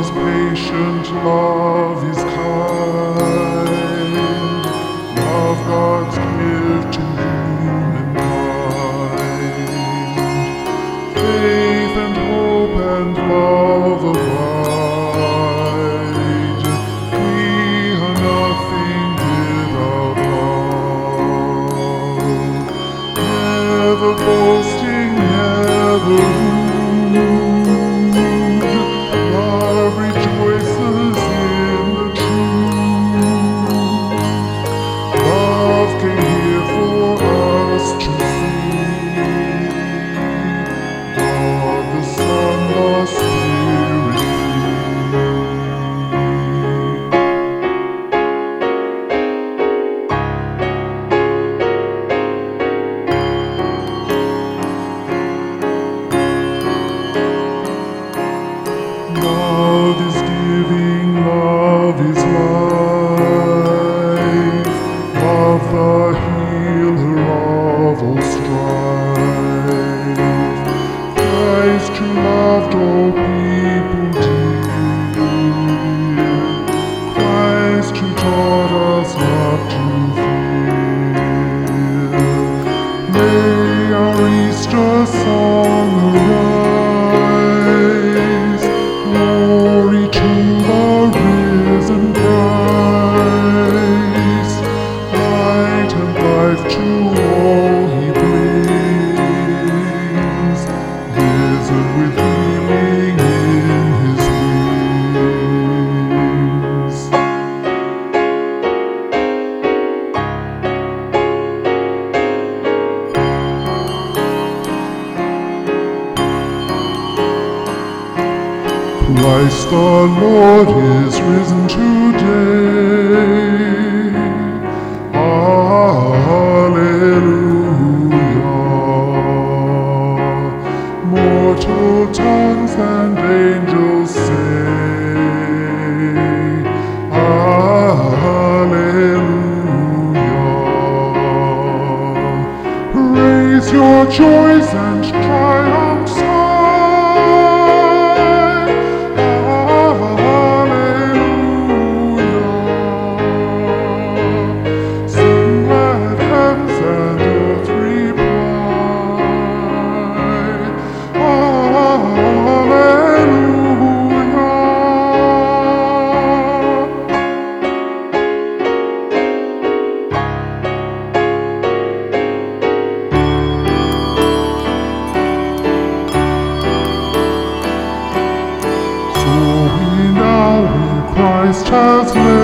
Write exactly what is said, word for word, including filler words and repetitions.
is patient, love is kind. Love God's gift to humankind. Faith and hope and love abide. We are nothing without love. Never boasting, never rude. Love rejoices in the truth. Love came here for us to see. God the Son, the Spirit Love is giving, love is life. Love the healer of all strife. Christ who loved all people dear. Christ who taught us not to fear. May our Easter song arise. Glory to the risen Christ. Light and life to all he brings. Risen with healing in his wings. Christ the Lord is risen today. Alleluia. Mortal tongues and angels say, Alleluia. Raise your joys and triumphs high. Christ has lived.